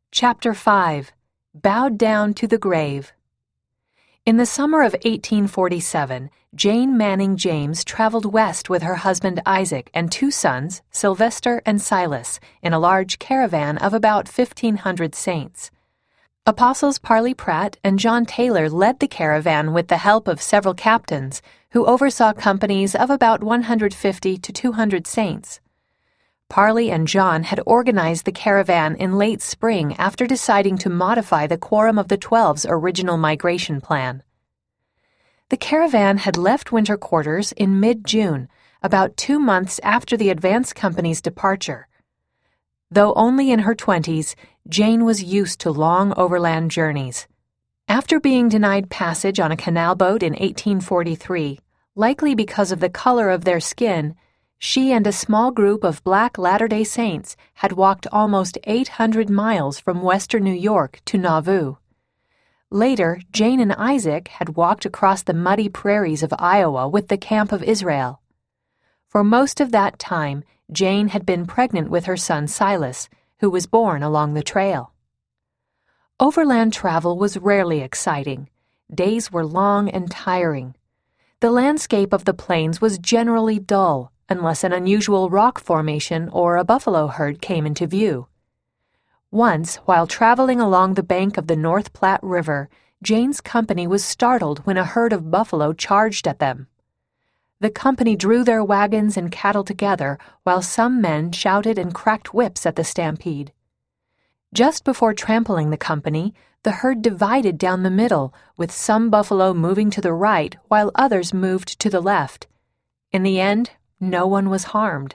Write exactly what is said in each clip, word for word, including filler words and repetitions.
Chapter five. Bowed Down to the Grave. In the summer of eighteen forty-seven, Jane Manning James traveled west with her husband Isaac and two sons, Sylvester and Silas, in a large caravan of about fifteen hundred saints. Apostles Parley Pratt and John Taylor led the caravan with the help of several captains, who oversaw companies of about one hundred fifty to two hundred saints. Parley and John had organized the caravan in late spring after deciding to modify the Quorum of the Twelve's original migration plan. The caravan had left winter quarters in mid-June, about two months after the advance company's departure. Though only in her twenties, Jane was used to long overland journeys. After being denied passage on a canal boat in eighteen forty-three, likely because of the color of their skin, she and a small group of Black Latter-day Saints had walked almost eight hundred miles from western New York to Nauvoo. Later, Jane and Isaac had walked across the muddy prairies of Iowa with the Camp of Israel. For most of that time, Jane had been pregnant with her son Silas, who was born along the trail. Overland travel was rarely exciting. Days were long and tiring. The landscape of the plains was generally dull, unless an unusual rock formation or a buffalo herd came into view. Once, while traveling along the bank of the North Platte River, Jane's company was startled when a herd of buffalo charged at them. The company drew their wagons and cattle together while some men shouted and cracked whips at the stampede. Just before trampling the company, the herd divided down the middle, with some buffalo moving to the right while others moved to the left. In the end, no one was harmed.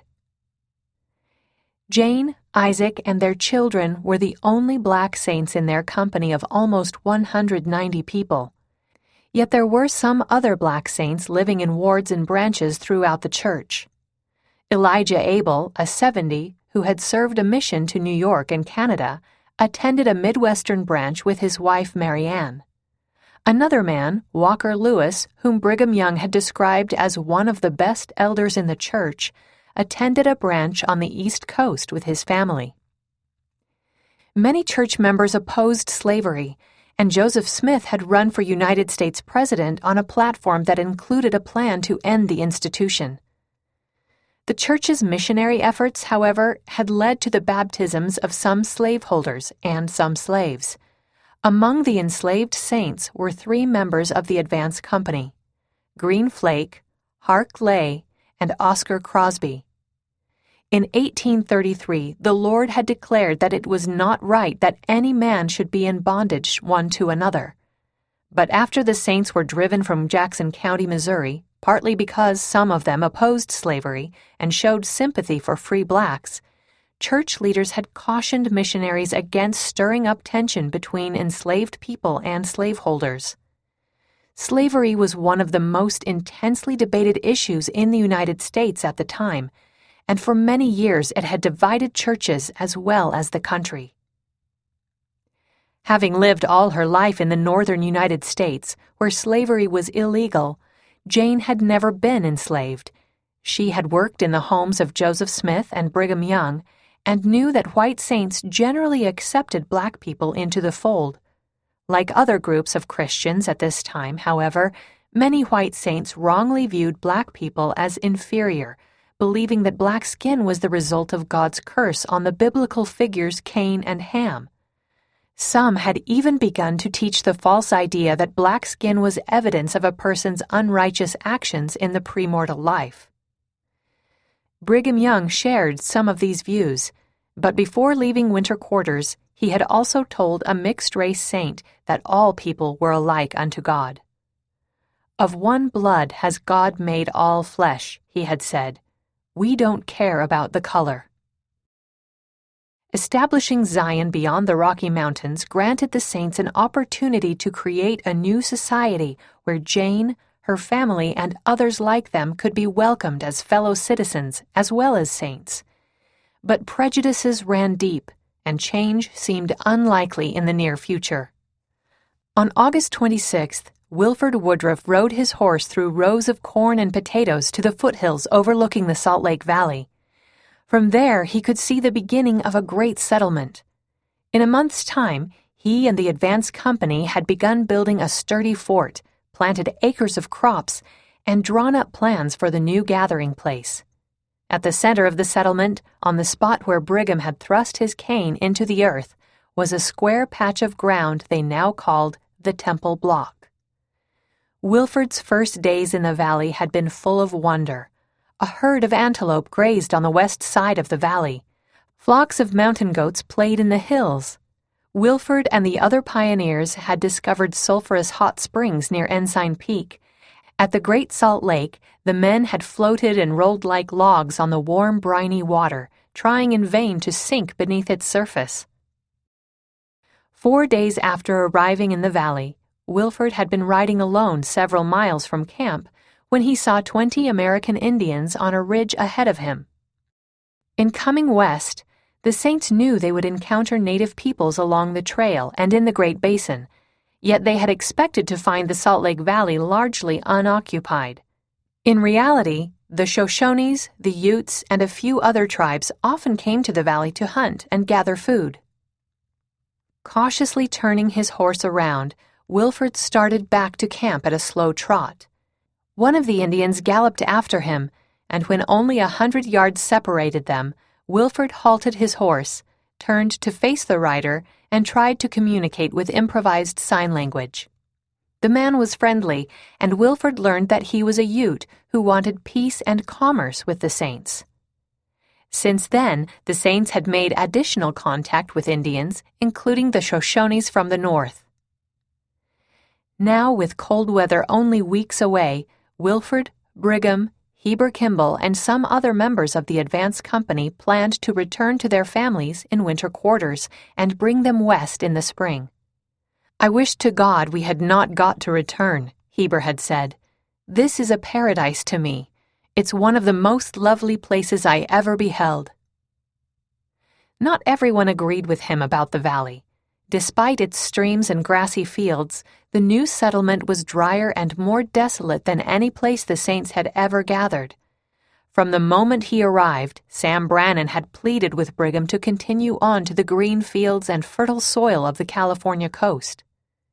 Jane, Isaac, and their children were the only black saints in their company of almost one hundred ninety people. Yet there were some other black saints living in wards and branches throughout the church. Elijah Abel, a seventy, who had served a mission to New York and Canada, attended a Midwestern branch with his wife Mary Ann. Another man, Walker Lewis, whom Brigham Young had described as one of the best elders in the church, attended a branch on the East Coast with his family. Many church members opposed slavery, and Joseph Smith had run for United States President on a platform that included a plan to end the institution. The church's missionary efforts, however, had led to the baptisms of some slaveholders and some slaves. Among the enslaved saints were three members of the advance company: Green Flake, Hark Lay, and Oscar Crosby. In eighteen thirty-three, the Lord had declared that it was not right that any man should be in bondage one to another. But after the saints were driven from Jackson County, Missouri, partly because some of them opposed slavery and showed sympathy for free blacks, church leaders had cautioned missionaries against stirring up tension between enslaved people and slaveholders. Slavery was one of the most intensely debated issues in the United States at the time, and for many years it had divided churches as well as the country. Having lived all her life in the northern United States, where slavery was illegal, Jane had never been enslaved. She had worked in the homes of Joseph Smith and Brigham Young, and knew that white saints generally accepted black people into the fold. Like other groups of Christians at this time, however, many white saints wrongly viewed black people as inferior, believing that black skin was the result of God's curse on the biblical figures Cain and Ham. Some had even begun to teach the false idea that black skin was evidence of a person's unrighteous actions in the premortal life. Brigham Young shared some of these views, but before leaving winter quarters, he had also told a mixed-race saint that all people were alike unto God. "Of one blood has God made all flesh," he had said. "We don't care about the color." Establishing Zion beyond the Rocky Mountains granted the saints an opportunity to create a new society where Jane, her family, and others like them could be welcomed as fellow citizens as well as saints. But prejudices ran deep, and change seemed unlikely in the near future. On August twenty-sixth, Wilford Woodruff rode his horse through rows of corn and potatoes to the foothills overlooking the Salt Lake Valley. From there, he could see the beginning of a great settlement. In a month's time, he and the advance company had begun building a sturdy fort, planted acres of crops, and drawn up plans for the new gathering place. At the center of the settlement, on the spot where Brigham had thrust his cane into the earth, was a square patch of ground they now called the Temple Block. Wilford's first days in the valley had been full of wonder. A herd of antelope grazed on the west side of the valley. Flocks of mountain goats played in the hills. Wilford and the other pioneers had discovered sulphurous hot springs near Ensign Peak. At the Great Salt Lake, the men had floated and rolled like logs on the warm, briny water, trying in vain to sink beneath its surface. Four days after arriving in the valley, Wilford had been riding alone several miles from camp when he saw twenty American Indians on a ridge ahead of him. In coming west, the Saints knew they would encounter native peoples along the trail and in the Great Basin, yet they had expected to find the Salt Lake Valley largely unoccupied. In reality, the Shoshones, the Utes, and a few other tribes often came to the valley to hunt and gather food. Cautiously turning his horse around, Wilford started back to camp at a slow trot. One of the Indians galloped after him, and when only a hundred yards separated them, Wilford halted his horse, turned to face the rider, and tried to communicate with improvised sign language. The man was friendly, and Wilford learned that he was a Ute who wanted peace and commerce with the Saints. Since then, the Saints had made additional contact with Indians, including the Shoshones from the north. Now, with cold weather only weeks away, Wilford, Brigham, Heber Kimball, and some other members of the advance company planned to return to their families in winter quarters and bring them west in the spring. "I wish to God we had not got to return," Heber had said. "This is a paradise to me. It's one of the most lovely places I ever beheld." Not everyone agreed with him about the valley. Despite its streams and grassy fields, the new settlement was drier and more desolate than any place the Saints had ever gathered. From the moment he arrived, Sam Brannan had pleaded with Brigham to continue on to the green fields and fertile soil of the California coast.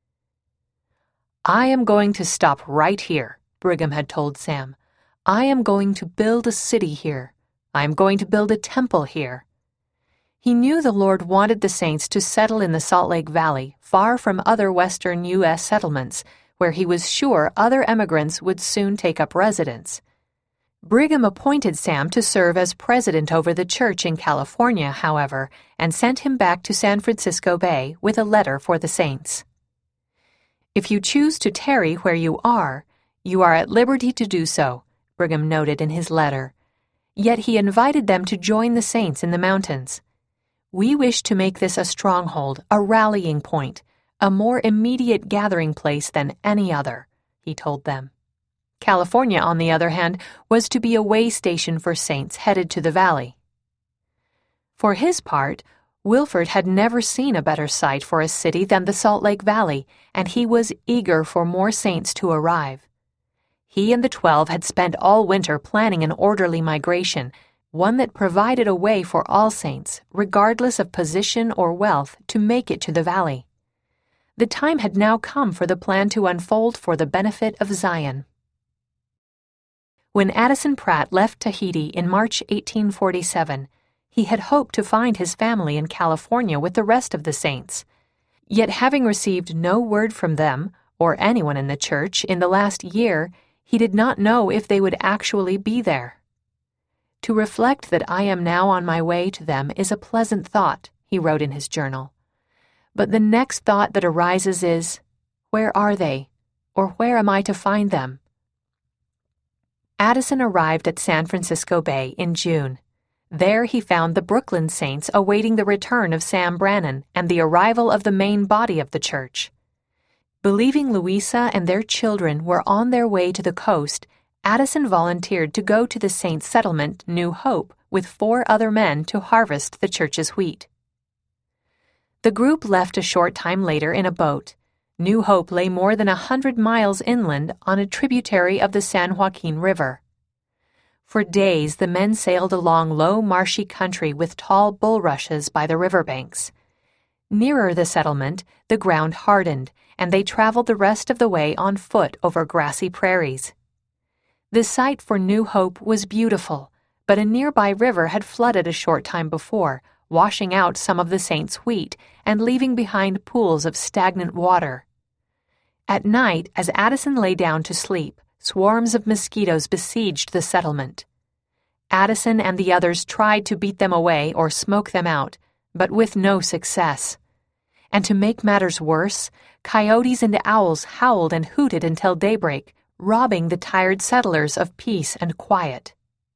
"I am going to stop right here," Brigham had told Sam. "I am going to build a city here. I am going to build a temple here." He knew the Lord wanted the Saints to settle in the Salt Lake Valley, far from other western U S settlements, where he was sure other emigrants would soon take up residence. Brigham appointed Sam to serve as president over the church in California, however, and sent him back to San Francisco Bay with a letter for the Saints. "If you choose to tarry where you are, you are at liberty to do so," Brigham noted in his letter. Yet he invited them to join the Saints in the mountains. "We wish to make this a stronghold, a rallying point, a more immediate gathering place than any other," he told them. California, on the other hand, was to be a way station for Saints headed to the valley. For his part, Wilford had never seen a better site for a city than the Salt Lake Valley, and he was eager for more Saints to arrive. He and the Twelve had spent all winter planning an orderly migration, one that provided a way for all Saints, regardless of position or wealth, to make it to the valley. The time had now come for the plan to unfold for the benefit of Zion. When Addison Pratt left Tahiti in March eighteen forty-seven, he had hoped to find his family in California with the rest of the Saints. Yet having received no word from them, or anyone in the church, in the last year, he did not know if they would actually be there. "To reflect that I am now on my way to them is a pleasant thought," he wrote in his journal. "But the next thought that arises is, where are they, or where am I to find them?" Addison arrived at San Francisco Bay in June. There he found the Brooklyn Saints awaiting the return of Sam Brannan and the arrival of the main body of the church. Believing Louisa and their children were on their way to the coast, Addison volunteered to go to the Saints' settlement, New Hope, with four other men to harvest the church's wheat. The group left a short time later in a boat. New Hope lay more than a hundred miles inland on a tributary of the San Joaquin River. For days the men sailed along low marshy country with tall bulrushes by the riverbanks. Nearer the settlement, the ground hardened, and they traveled the rest of the way on foot over grassy prairies. The site for New Hope was beautiful, but a nearby river had flooded a short time before, washing out some of the saints' wheat and leaving behind pools of stagnant water. At night, as Addison lay down to sleep, swarms of mosquitoes besieged the settlement. Addison and the others tried to beat them away or smoke them out, but with no success. And to make matters worse, coyotes and owls howled and hooted until daybreak, robbing the tired settlers of peace and quiet.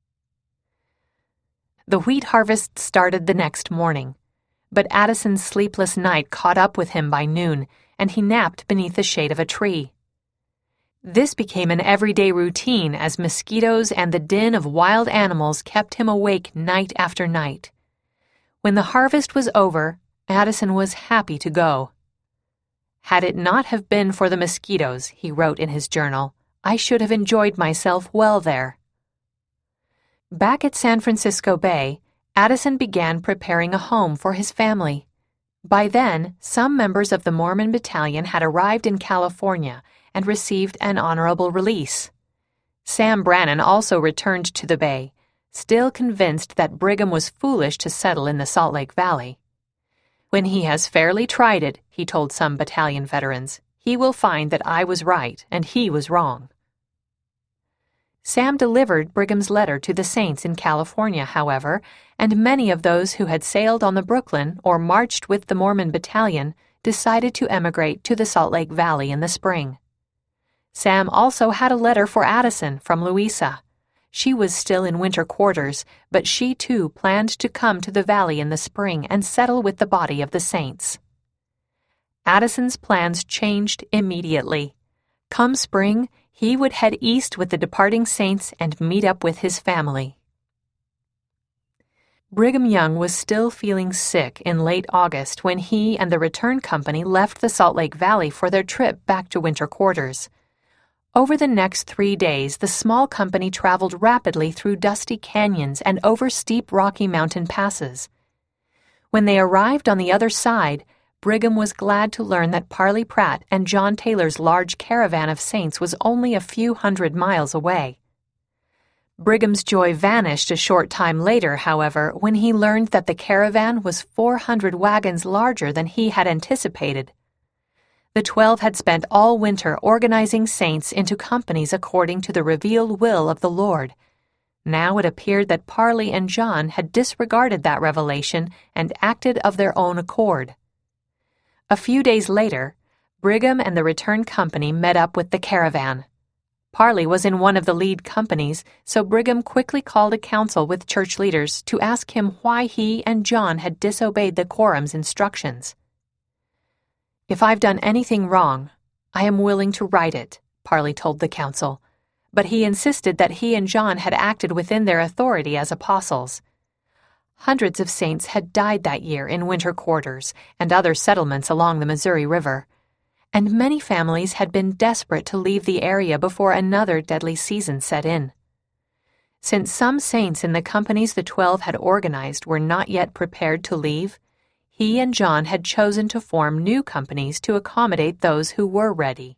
The wheat harvest started the next morning, but Addison's sleepless night caught up with him by noon, and he napped beneath the shade of a tree. This became an everyday routine as mosquitoes and the din of wild animals kept him awake night after night. When the harvest was over, Addison was happy to go. "Had it not have been for the mosquitoes," he wrote in his journal, "I should have enjoyed myself well there." Back at San Francisco Bay, Addison began preparing a home for his family. By then, some members of the Mormon Battalion had arrived in California and received an honorable release. Sam Brannan also returned to the Bay, still convinced that Brigham was foolish to settle in the Salt Lake Valley. "When he has fairly tried it," he told some battalion veterans, "he will find that I was right and he was wrong." Sam delivered Brigham's letter to the saints in California, however, and many of those who had sailed on the Brooklyn or marched with the Mormon Battalion decided to emigrate to the Salt Lake Valley in the spring. Sam also had a letter for Addison from Louisa. She was still in winter quarters, but she too planned to come to the valley in the spring and settle with the body of the saints. Addison's plans changed immediately. Come spring, he would head east with the departing saints and meet up with his family. Brigham Young was still feeling sick in late August when he and the return company left the Salt Lake Valley for their trip back to winter quarters. Over the next three days, the small company traveled rapidly through dusty canyons and over steep Rocky Mountain passes. When they arrived on the other side, Brigham was glad to learn that Parley Pratt and John Taylor's large caravan of saints was only a few hundred miles away. Brigham's joy vanished a short time later, however, when he learned that the caravan was four hundred wagons larger than he had anticipated. The Twelve had spent all winter organizing saints into companies according to the revealed will of the Lord. Now it appeared that Parley and John had disregarded that revelation and acted of their own accord. A few days later, Brigham and the return company met up with the caravan. Parley was in one of the lead companies, so Brigham quickly called a council with church leaders to ask him why he and John had disobeyed the quorum's instructions. "If I've done anything wrong, I am willing to right it," Parley told the council, but he insisted that he and John had acted within their authority as apostles. Hundreds of saints had died that year in winter quarters and other settlements along the Missouri River, and many families had been desperate to leave the area before another deadly season set in. Since some saints in the companies the Twelve had organized were not yet prepared to leave, he and John had chosen to form new companies to accommodate those who were ready.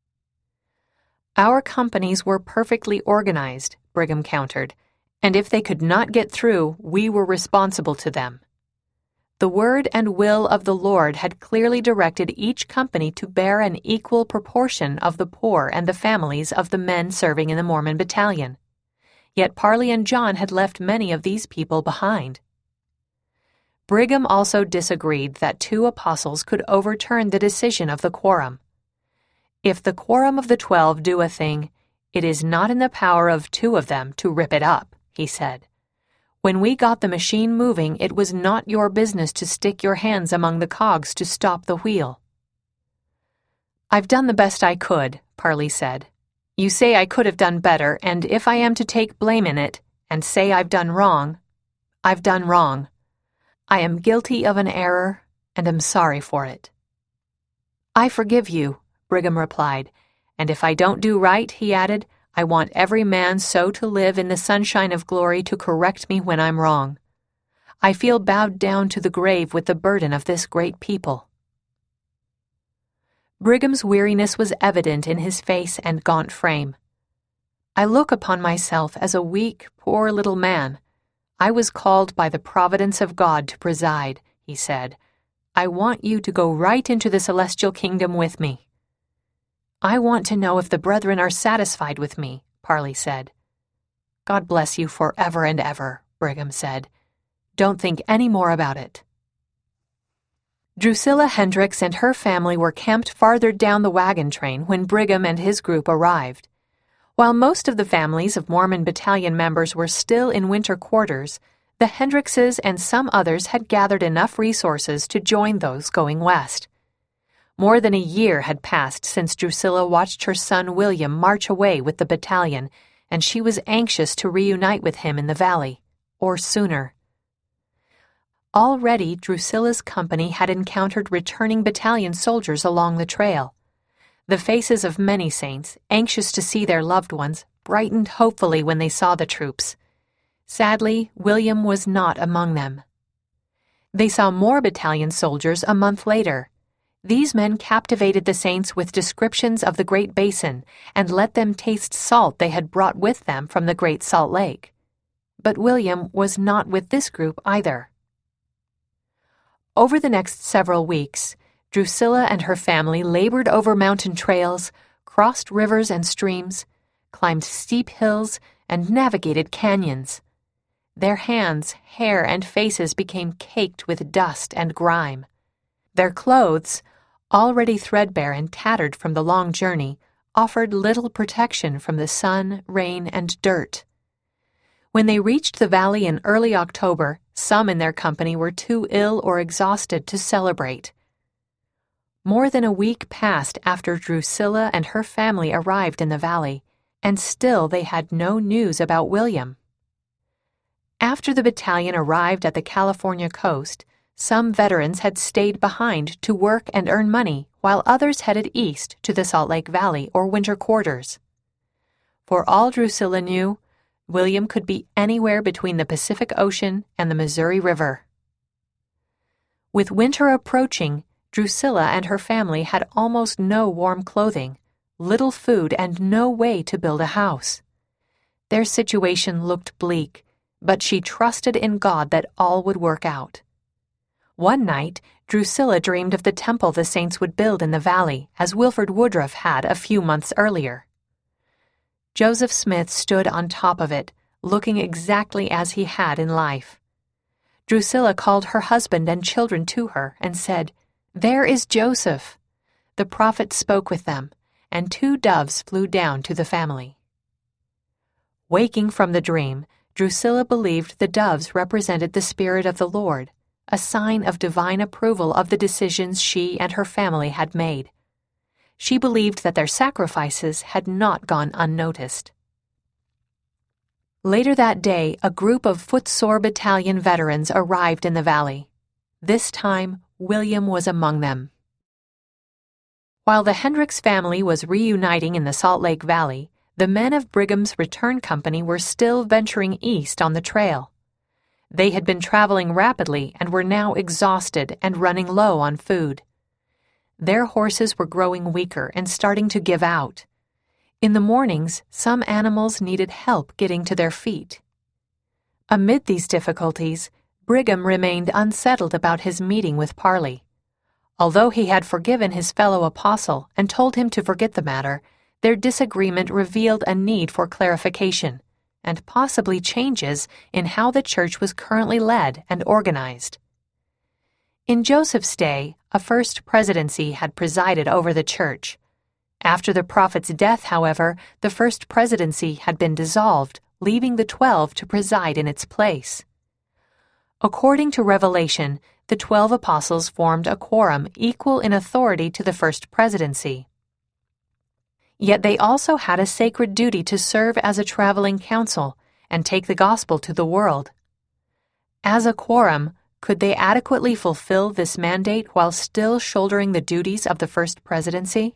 "Our companies were perfectly organized," Brigham countered, "and if they could not get through, we were responsible to them." The word and will of the Lord had clearly directed each company to bear an equal proportion of the poor and the families of the men serving in the Mormon Battalion. Yet Parley and John had left many of these people behind. Brigham also disagreed that two apostles could overturn the decision of the quorum. "If the quorum of the Twelve do a thing, it is not in the power of two of them to rip it up," he said. "When we got the machine moving, it was not your business to stick your hands among the cogs to stop the wheel." "I've done the best I could," Parley said. "You say I could have done better, and if I am to take blame in it, and say I've done wrong, I've done wrong. I am guilty of an error, and am sorry for it." "I forgive you," Brigham replied, "and if I don't do right," he added, "I want every man so to live in the sunshine of glory to correct me when I'm wrong. I feel bowed down to the grave with the burden of this great people." Brigham's weariness was evident in his face and gaunt frame. "I look upon myself as a weak, poor little man. I was called by the providence of God to preside," he said. "I want you to go right into the celestial kingdom with me." "I want to know if the brethren are satisfied with me," Parley said. "God bless you forever and ever," Brigham said. "Don't think any more about it." Drusilla Hendricks and her family were camped farther down the wagon train when Brigham and his group arrived. While most of the families of Mormon Battalion members were still in winter quarters, the Hendrickses and some others had gathered enough resources to join those going west. More than a year had passed since Drusilla watched her son William march away with the battalion, and she was anxious to reunite with him in the valley, or sooner. Already Drusilla's company had encountered returning battalion soldiers along the trail. The faces of many saints, anxious to see their loved ones, brightened hopefully when they saw the troops. Sadly, William was not among them. They saw more battalion soldiers a month later. These men captivated the saints with descriptions of the Great Basin and let them taste salt they had brought with them from the Great Salt Lake. But William was not with this group either. Over the next several weeks, Drusilla and her family labored over mountain trails, crossed rivers and streams, climbed steep hills, and navigated canyons. Their hands, hair, and faces became caked with dust and grime. Their clothes, already threadbare and tattered from the long journey, offered little protection from the sun, rain, and dirt. When they reached the valley in early October, some in their company were too ill or exhausted to celebrate. More than a week passed after Drusilla and her family arrived in the valley, and still they had no news about William. After the battalion arrived at the California coast, some veterans had stayed behind to work and earn money, while others headed east to the Salt Lake Valley or winter quarters. For all Drusilla knew, William could be anywhere between the Pacific Ocean and the Missouri River. With winter approaching, Drusilla and her family had almost no warm clothing, little food, and no way to build a house. Their situation looked bleak, but she trusted in God that all would work out. One night, Drusilla dreamed of the temple the saints would build in the valley, as Wilford Woodruff had a few months earlier. Joseph Smith stood on top of it, looking exactly as he had in life. Drusilla called her husband and children to her and said, "There is Joseph." The prophet spoke with them, and two doves flew down to the family. Waking from the dream, Drusilla believed the doves represented the Spirit of the Lord, a sign of divine approval of the decisions she and her family had made. She believed that their sacrifices had not gone unnoticed. Later that day, a group of Footsore Battalion veterans arrived in the valley. This time, William was among them. While the Hendricks family was reuniting in the Salt Lake Valley, the men of Brigham's return company were still venturing east on the trail. They had been traveling rapidly and were now exhausted and running low on food. Their horses were growing weaker and starting to give out. In the mornings, some animals needed help getting to their feet. Amid these difficulties, Brigham remained unsettled about his meeting with Parley. Although he had forgiven his fellow apostle and told him to forget the matter, their disagreement revealed a need for clarification, and possibly changes in how the church was currently led and organized. In Joseph's day, a first presidency had presided over the church. After the prophet's death, however, the first presidency had been dissolved, leaving the twelve to preside in its place. According to Revelation, the twelve apostles formed a quorum equal in authority to the first presidency. Yet they also had a sacred duty to serve as a traveling council and take the gospel to the world. As a quorum, could they adequately fulfill this mandate while still shouldering the duties of the first presidency?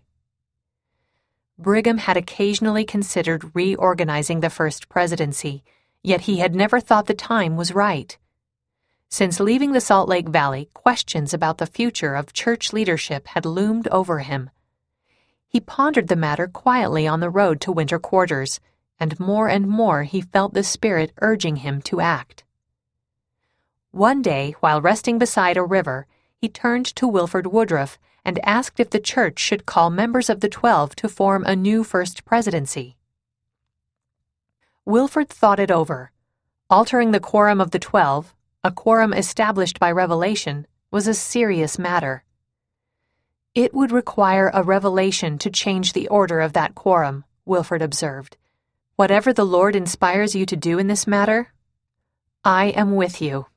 Brigham had occasionally considered reorganizing the first presidency, yet he had never thought the time was right. Since leaving the Salt Lake Valley, questions about the future of church leadership had loomed over him. He pondered the matter quietly on the road to winter quarters, and more and more he felt the Spirit urging him to act. One day, while resting beside a river, he turned to Wilford Woodruff and asked if the church should call members of the Twelve to form a new First Presidency. Wilford thought it over. Altering the quorum of the Twelve, a quorum established by revelation, was a serious matter. It would require a revelation to change the order of that quorum, Wilford observed. Whatever the Lord inspires you to do in this matter, I am with you.